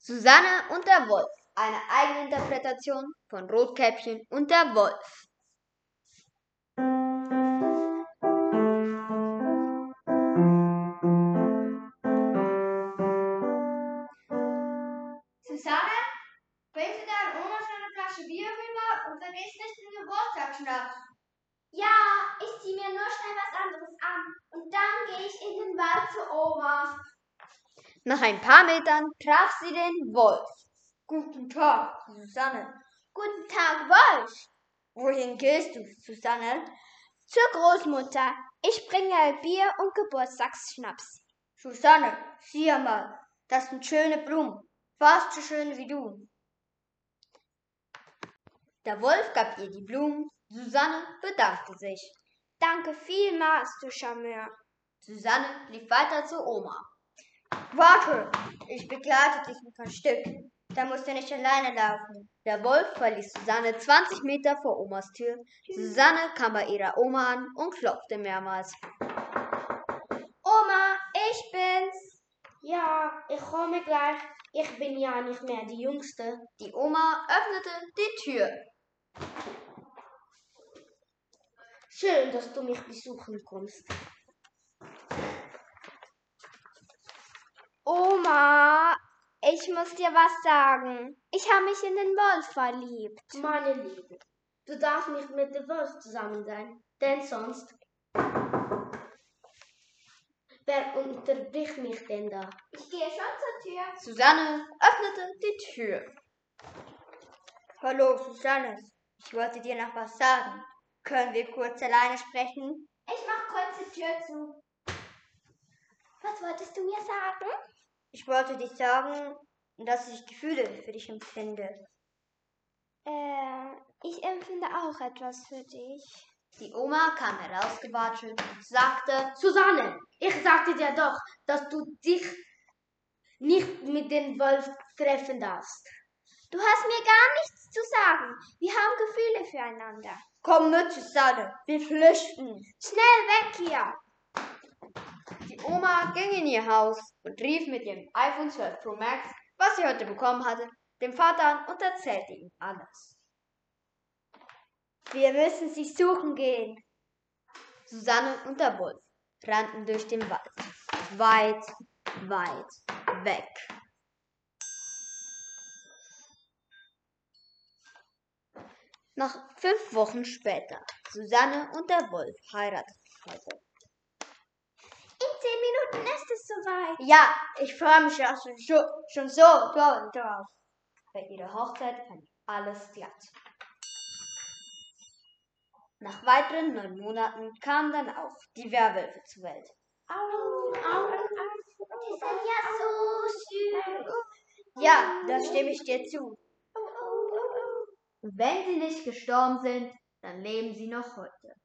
Susanne und der Wolf. Eine Eigeninterpretation von Rotkäppchen und der Wolf. Susanne, bringst du deiner Oma schon eine Flasche Bier rüber und vergiss nicht den Geburtstagsschnaps? Ja, ich zieh mir nur schnell was anderes an und dann gehe ich in den Wald zu Oma. Nach ein paar Metern traf sie den Wolf. Guten Tag, Susanne. Guten Tag, Wolf. Wohin gehst du, Susanne? Zur Großmutter. Ich bringe Bier und Geburtstagsschnaps. Susanne, sieh mal, das sind schöne Blumen, fast so schön wie du. Der Wolf gab ihr die Blumen. Susanne bedankte sich. Danke vielmals, du Charmeur. Susanne lief weiter zu Oma. Warte, ich begleite dich noch ein Stück. Da musst du nicht alleine laufen. Der Wolf verließ Susanne 20 Meter vor Omas Tür. Susanne kam bei ihrer Oma an und klopfte mehrmals. Oma, ich bin's. Ja, ich komme gleich. Ich bin ja nicht mehr die Jüngste. Die Oma öffnete die Tür. Schön, dass du mich besuchen kommst. Oma, ich muss dir was sagen. Ich habe mich in den Wolf verliebt. Meine Liebe, du darfst nicht mit dem Wolf zusammen sein, denn sonst... Wer unterbricht mich denn da? Ich gehe schon zur Tür. Susanne öffnete die Tür. Hallo, Susanne. Ich wollte dir noch was sagen. Können wir kurz alleine sprechen? Ich mach kurz die Tür zu. Was wolltest du mir sagen? Ich wollte dir sagen, dass ich Gefühle für dich empfinde. Ich empfinde auch etwas für dich. Die Oma kam herausgewatschelt und sagte: Susanne, ich sagte dir doch, dass du dich nicht mit dem Wolf treffen darfst. Du hast mir gar nichts zu sagen. Wir haben Gefühle füreinander. Komm mit, Susanne, wir flüchten. Schnell weg hier. Die Oma ging in ihr Haus und rief mit ihrem iPhone 12 Pro Max, was sie heute bekommen hatte, dem Vater an und erzählte ihm alles. Wir müssen sie suchen gehen. Susanne und der Wolf rannten durch den Wald, weit, weit weg. Nach 5 Wochen später, Susanne und der Wolf heirateten heute. In 10 Minuten ist es soweit. Ja, ich freue mich schon so doll drauf. Bei ihrer Hochzeit fand alles glatt. Nach weiteren 9 Monaten kamen dann auch die Werwölfe zur Welt. Au, au, au. Die sind ja so süß. Ja, da stimme ich dir zu. Und wenn sie nicht gestorben sind, dann leben sie noch heute.